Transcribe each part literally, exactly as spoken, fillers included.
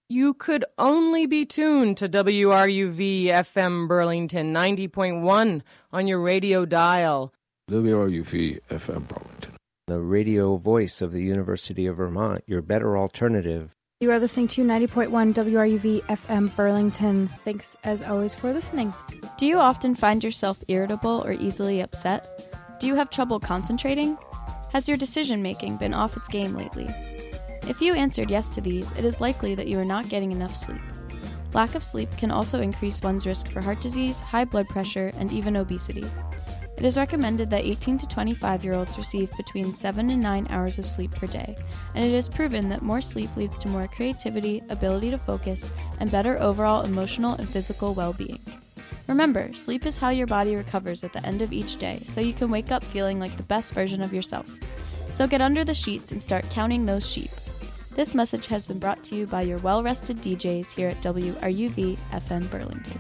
You could only be tuned to W R U V F M Burlington ninety point one on your radio dial. W R U V F M Burlington, the radio voice of the University of Vermont, your better alternative. You are listening to ninety point one W R U V F M Burlington. Thanks, as always, for listening. Do you often find yourself irritable or easily upset? Do you have trouble concentrating? Has your decision-making been off its game lately? If you answered yes to these, it is likely that you are not getting enough sleep. Lack of sleep can also increase one's risk for heart disease, high blood pressure, and even obesity. It is recommended that eighteen to twenty-five-year-olds receive between seven and nine hours of sleep per day, and it is proven that more sleep leads to more creativity, ability to focus, and better overall emotional and physical well-being. Remember, sleep is how your body recovers at the end of each day, so you can wake up feeling like the best version of yourself. So get under the sheets and start counting those sheep. This message has been brought to you by your well-rested D Js here at W R U V F M Burlington.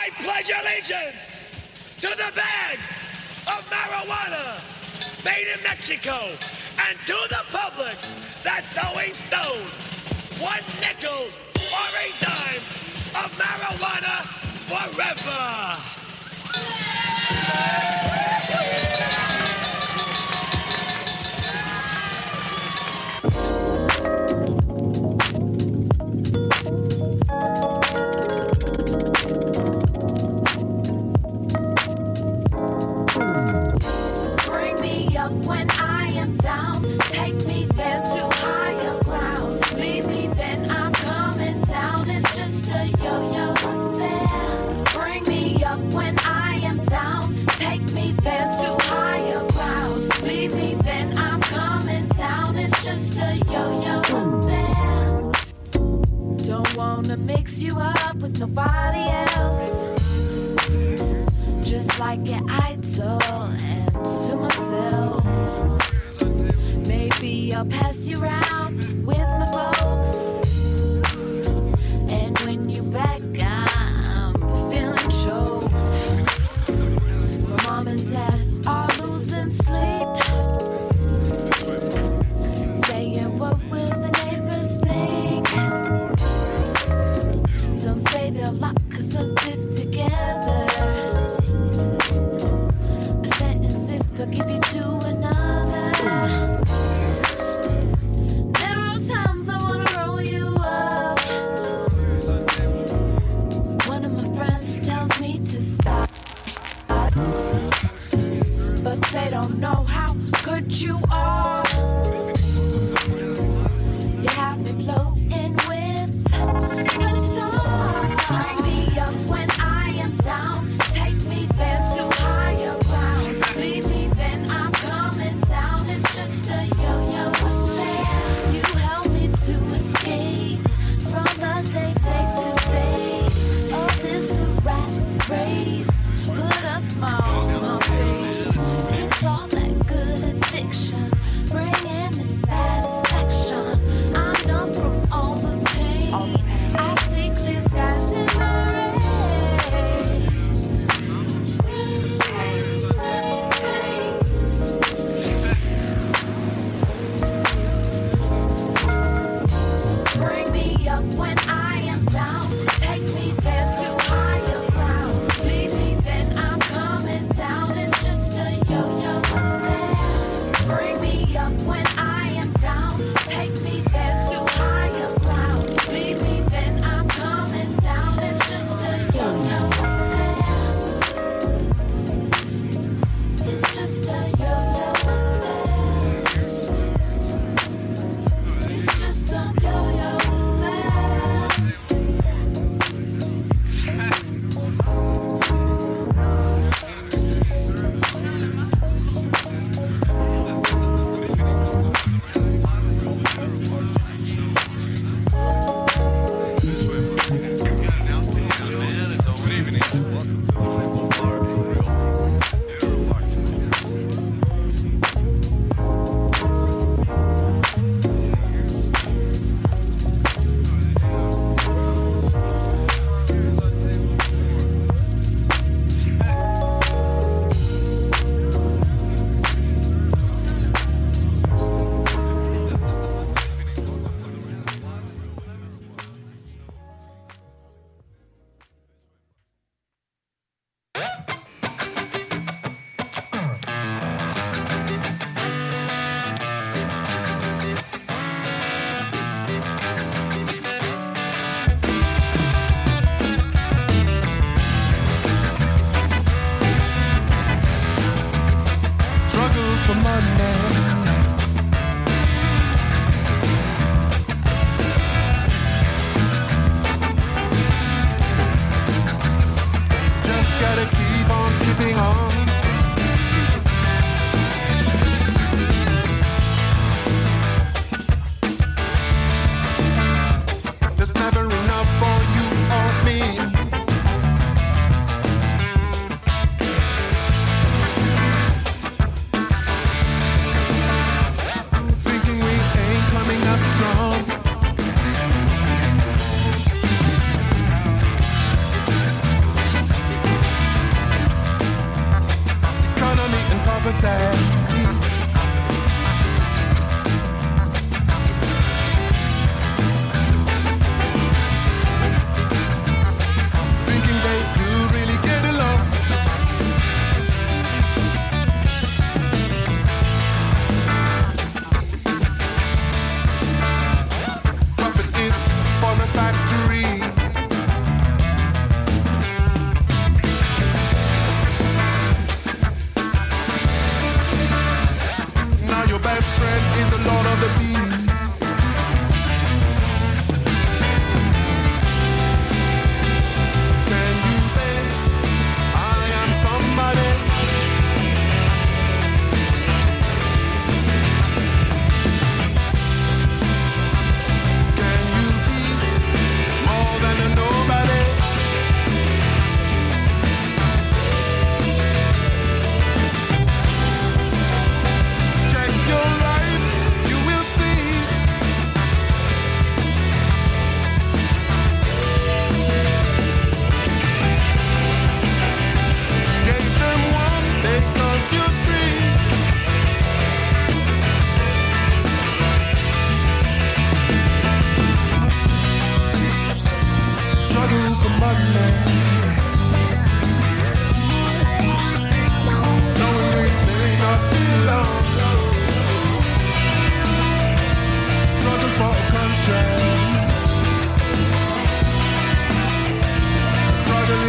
I pledge allegiance to the bag of marijuana made in Mexico and to the public that's always known one nickel or a dime of marijuana forever. Bring me up when I am down. Take me then to higher ground. Leave me then I'm coming down. It's just a yo-yo up there. Bring me up when I am down. Take me then to higher ground. Leave me then I'm coming down. It's just a yo-yo up there. Don't wanna mix you up with nobody else. Just like an idol and to myself. Maybe I'll pass you around with my folks. And when you back, I'm feeling choked. My mom and dad are losing sleep. Saying, what will the neighbors think? Some say they'll lock us up if together. A sentence if I give you to another.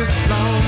just flow.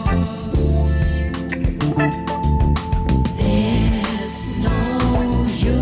There's no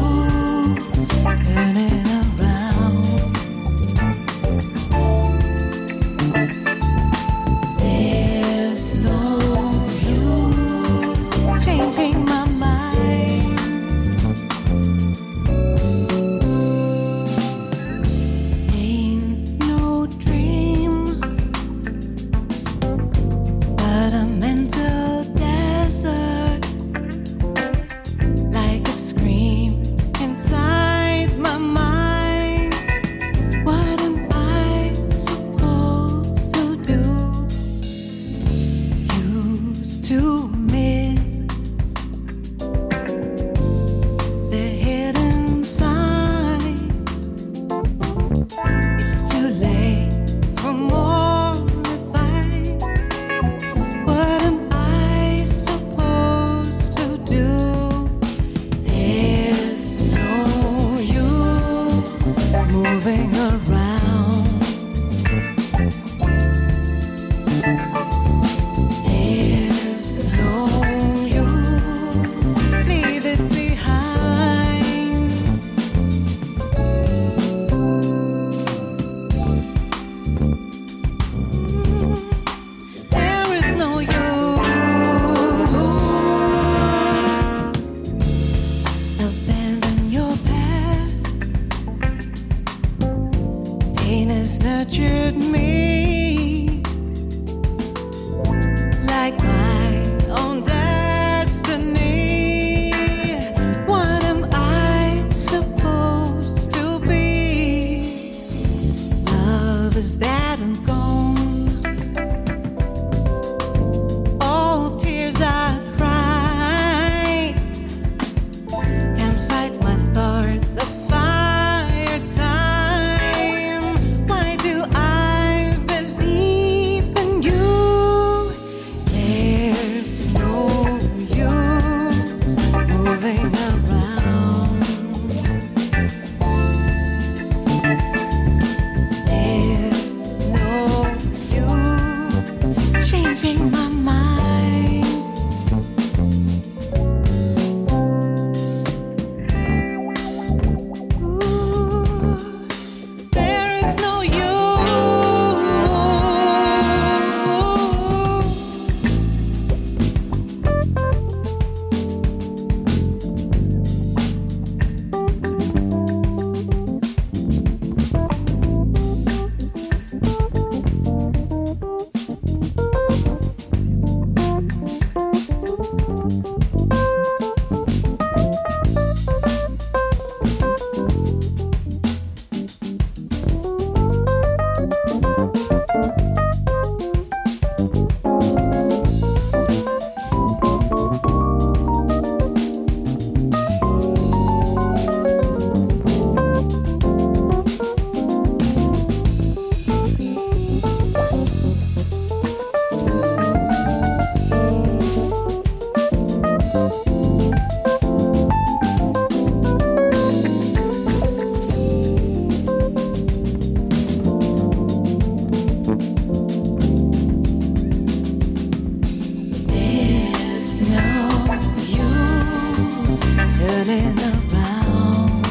turning around.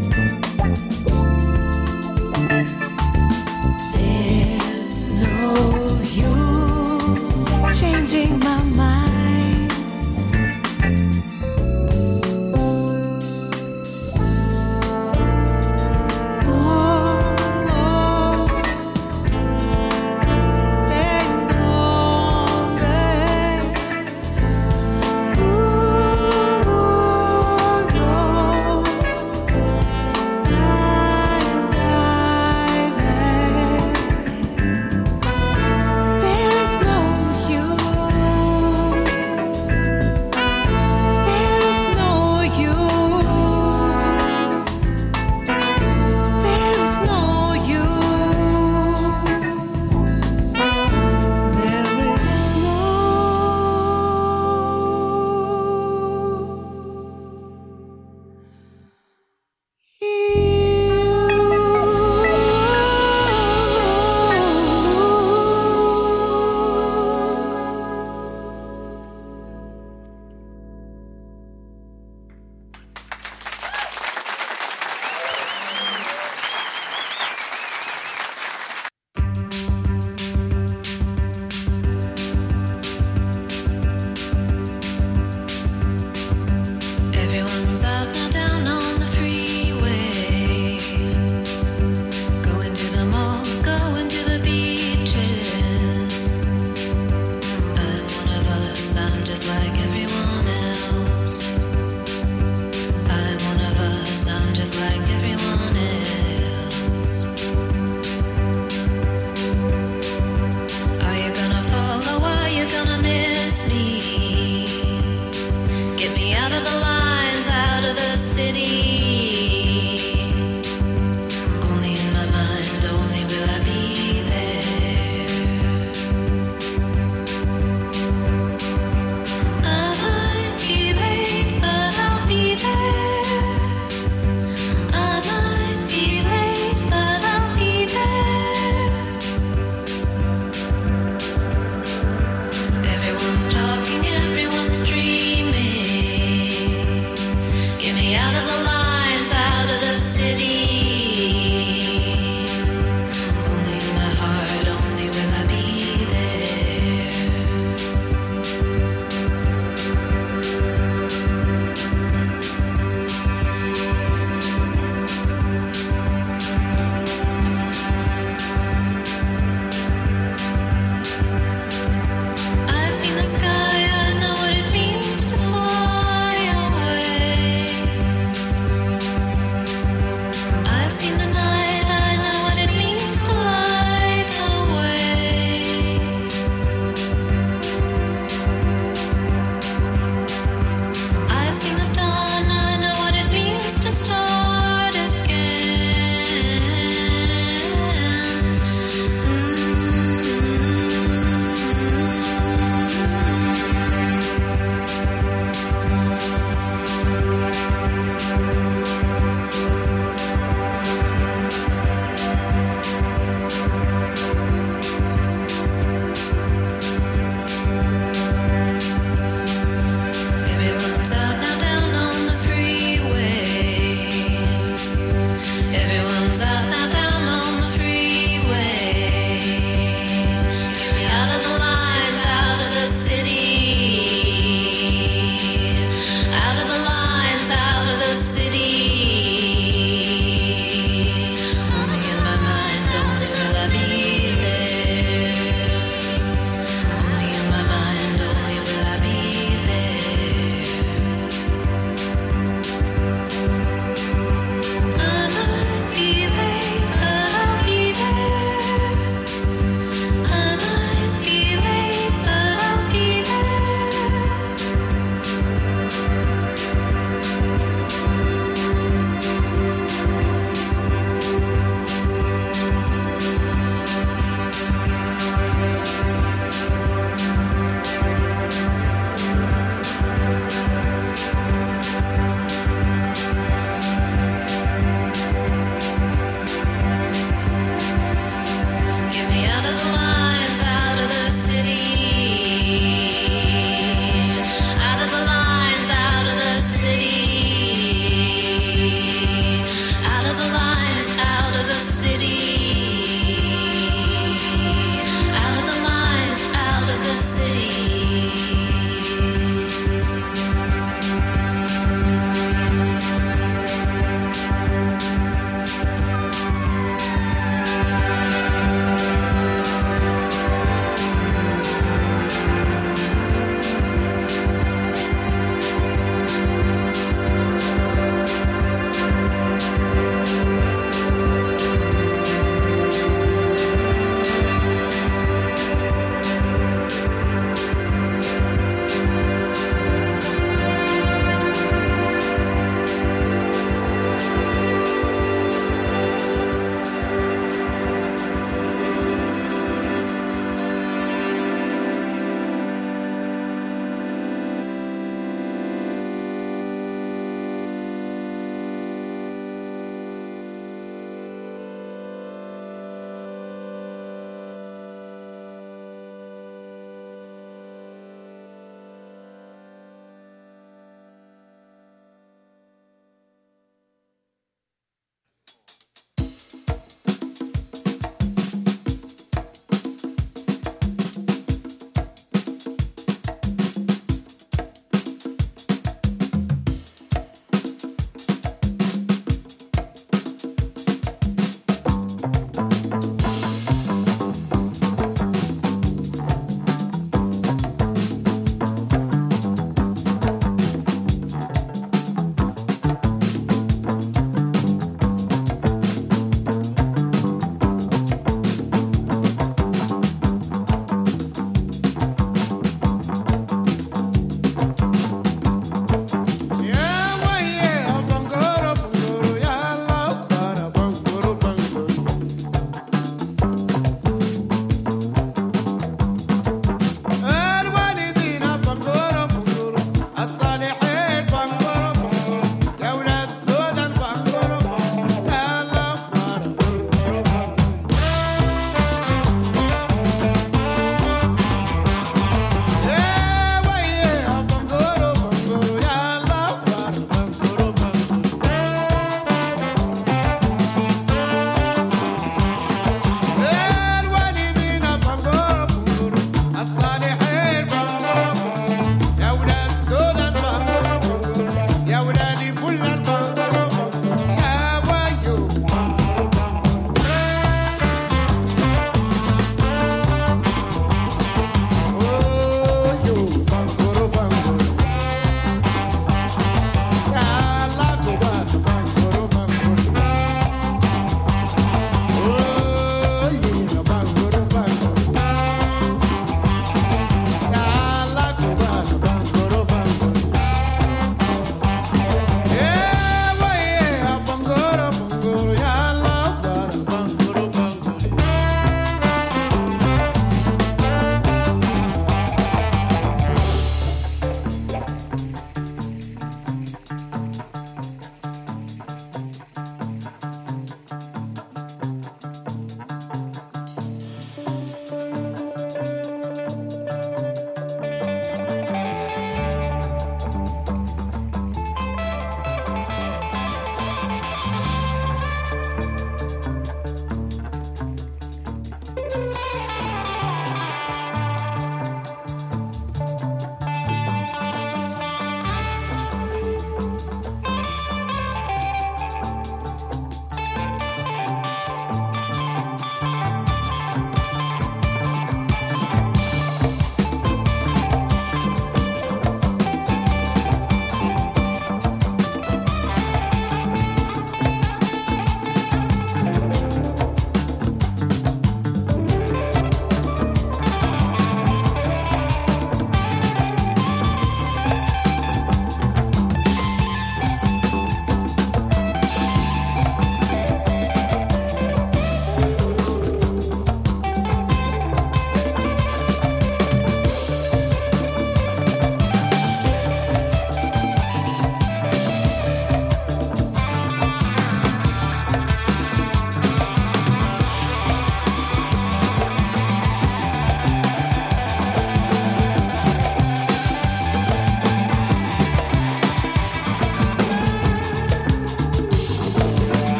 There's no use changing my mind.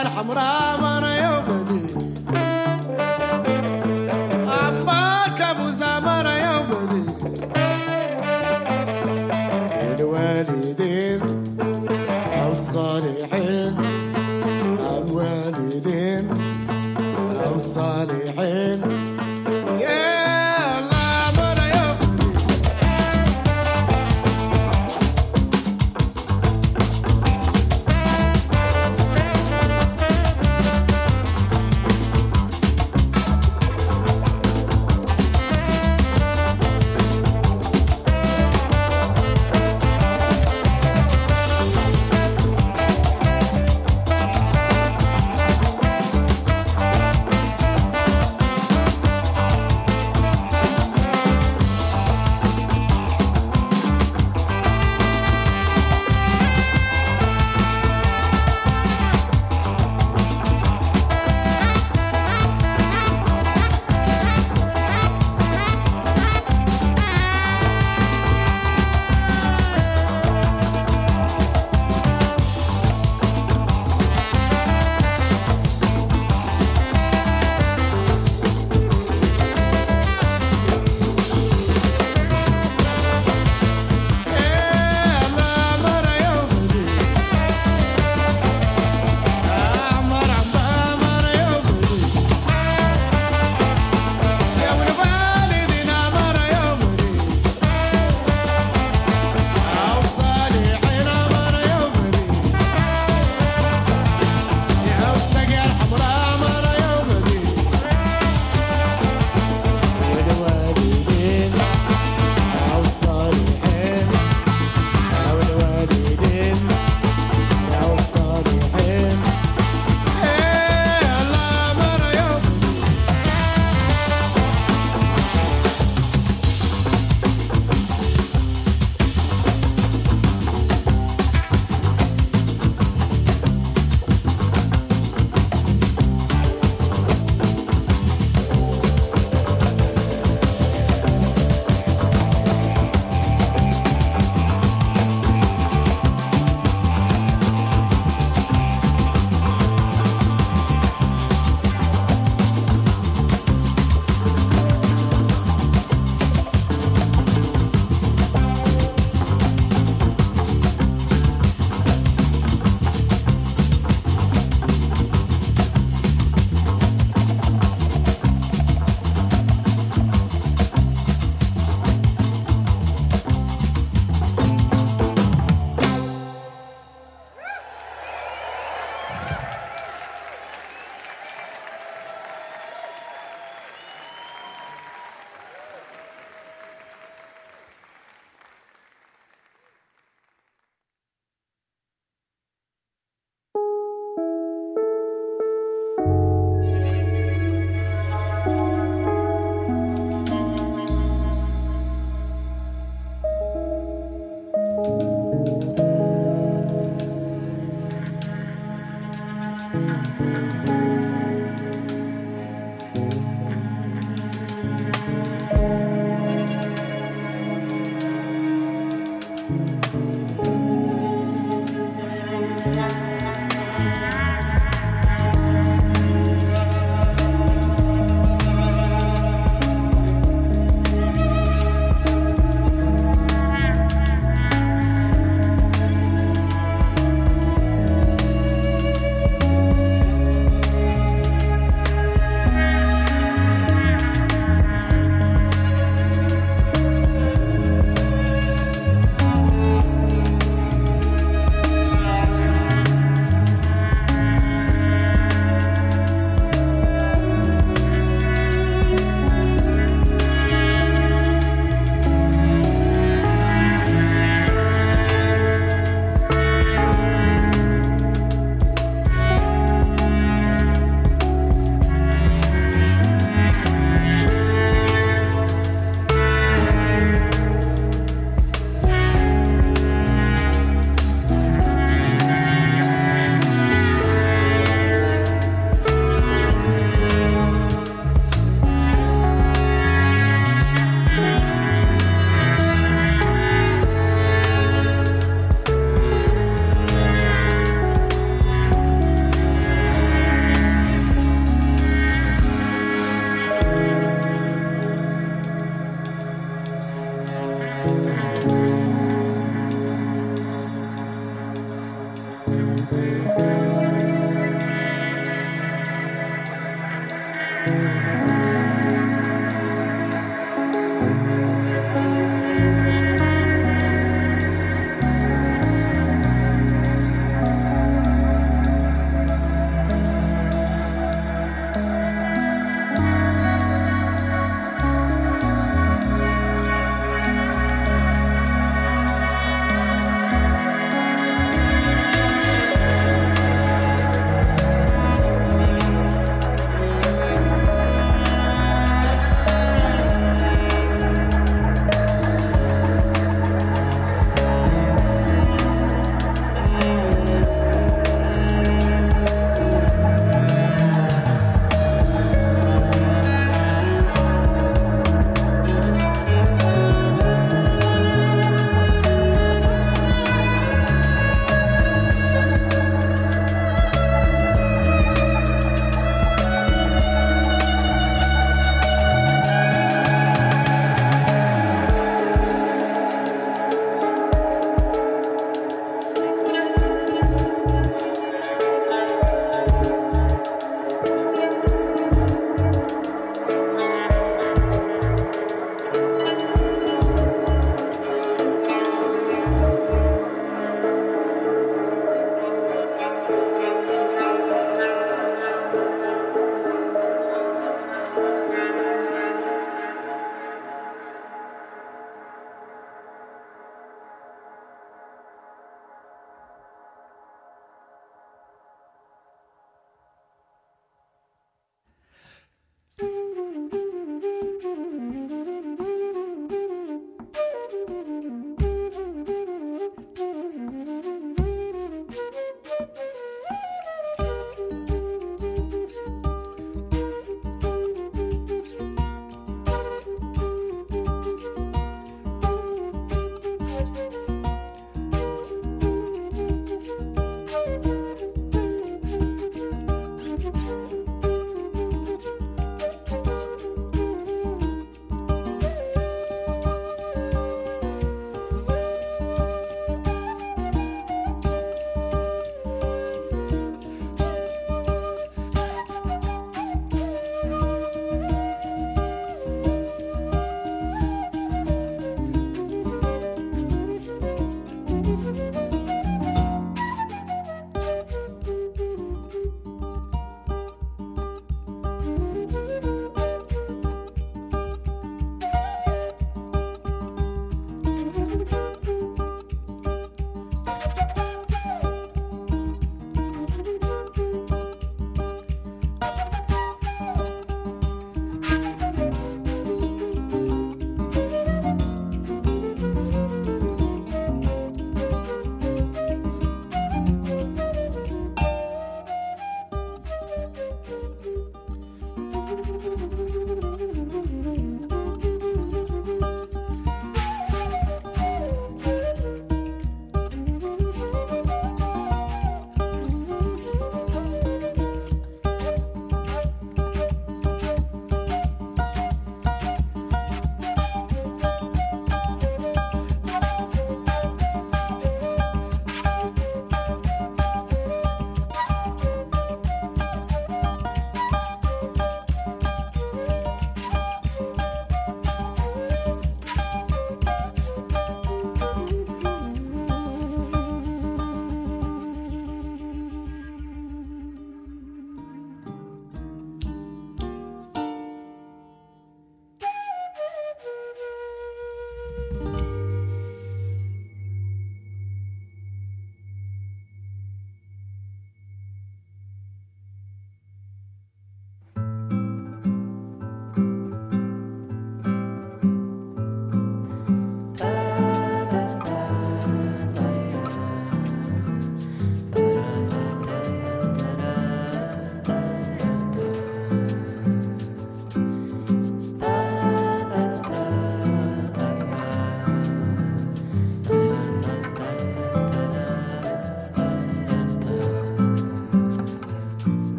الحمراء مرة يوبدي أمبارك أبو زمرة يوبدي الوالدين أو الصالحين الوالدين أو الصالحين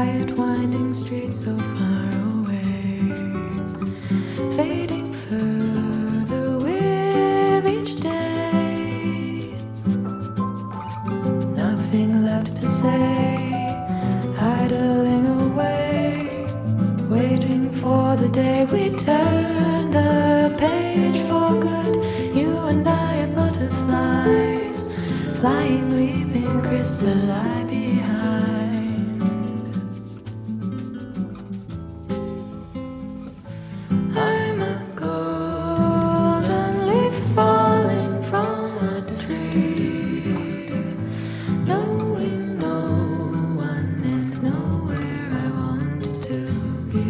quiet winding streets so far away, fading further with each day. Nothing left to say, idling away, waiting for the day we turn the page for good. You and I are butterflies, flying, leaving chrysalli behind. I'm a golden leaf falling from a tree, knowing no one and nowhere I want to be.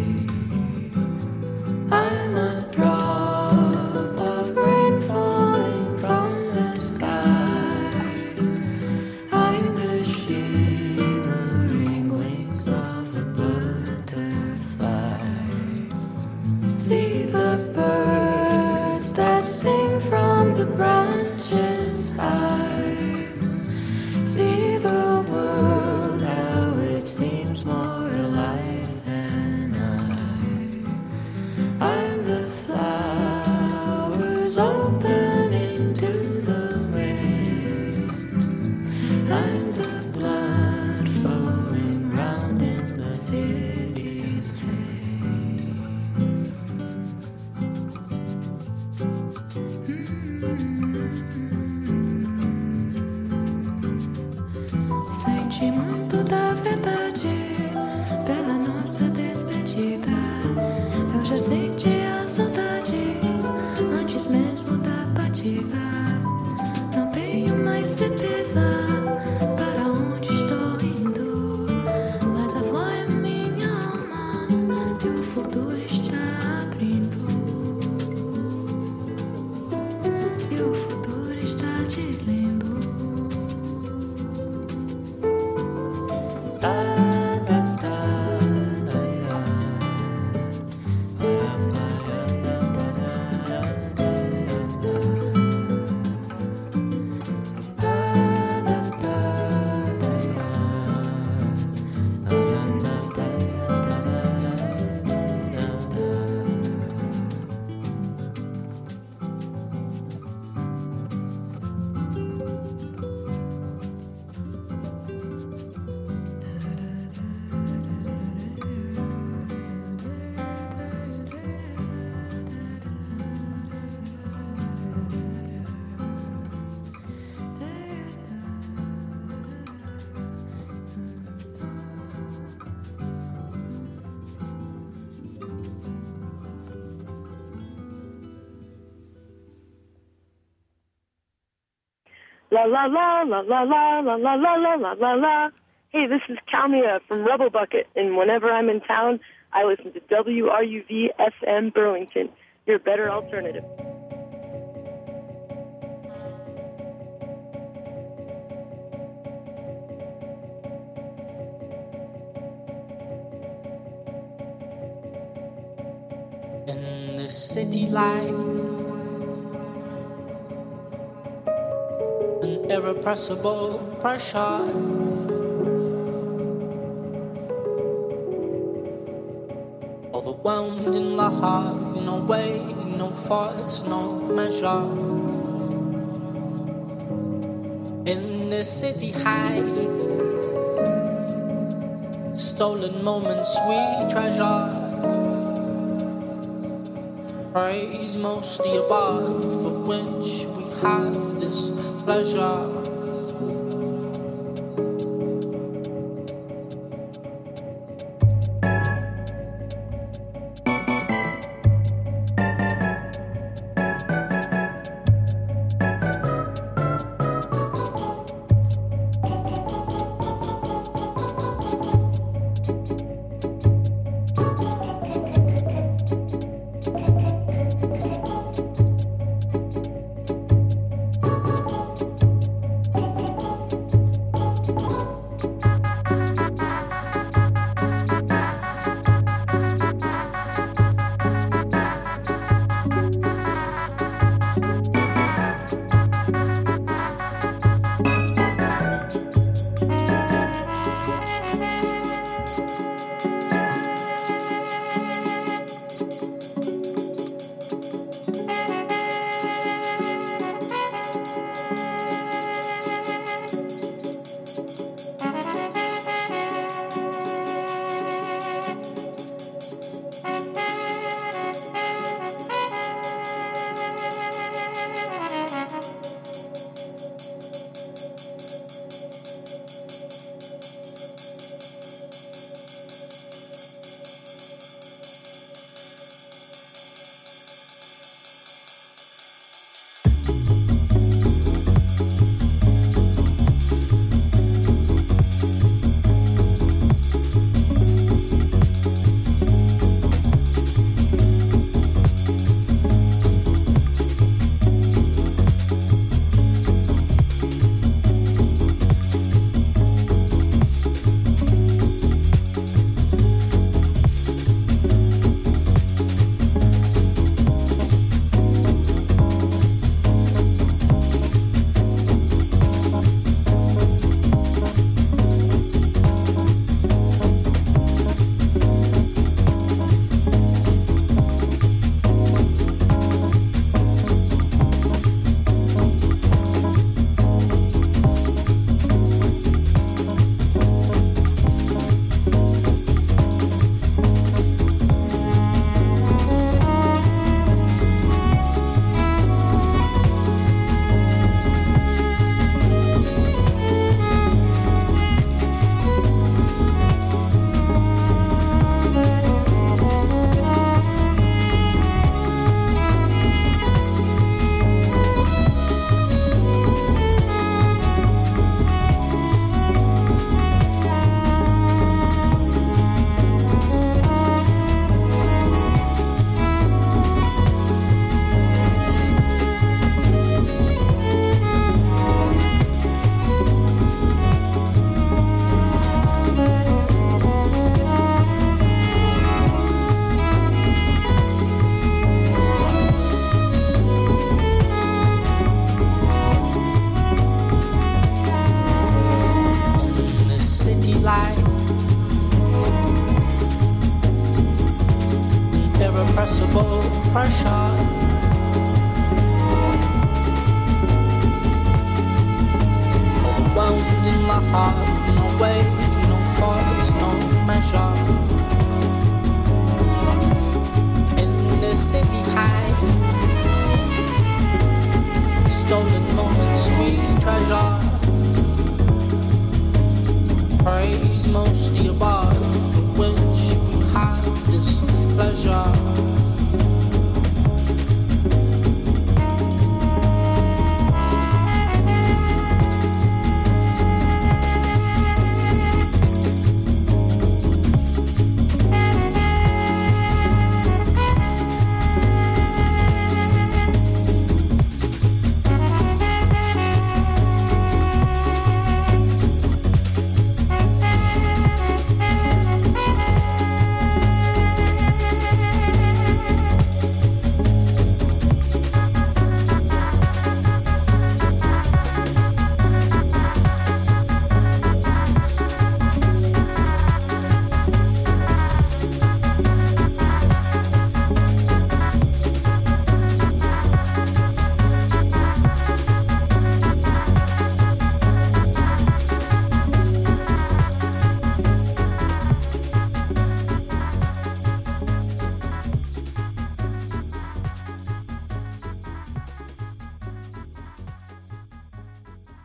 I'm a drop of rain falling from the sky. I'm the shimmering wings of a butterfly. See the birds that sing from the branches high. See the world, how it seems more alive than I. I'm the flowers opening to the rain. I'm the blood flowing round in the city's veins. Sente muito da verdade pela nossa despedida. Eu já senti as saudades antes mesmo da partida. Não tenho mais certeza para onde estou indo, mas a flor é minha alma e o futuro está abrindo. E o futuro está deslindo. Da, da, da, da, da. La la la la la la la la la la la la la. Hey, this is Kalmia from Rebel Bucket, and whenever I'm in town, I listen to W R U V F M Burlington, your better alternative. In the city lights, an irrepressible pressure, overwhelmed in love, no way, no force, no measure. In the city heights, stolen moments we treasure. Praise most the above, for which we have this pleasure. have no way, no force, no measure. In the city heights, stolen moments we treasure. Praise most the above, for which we have this pleasure.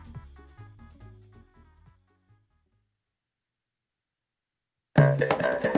Thank you.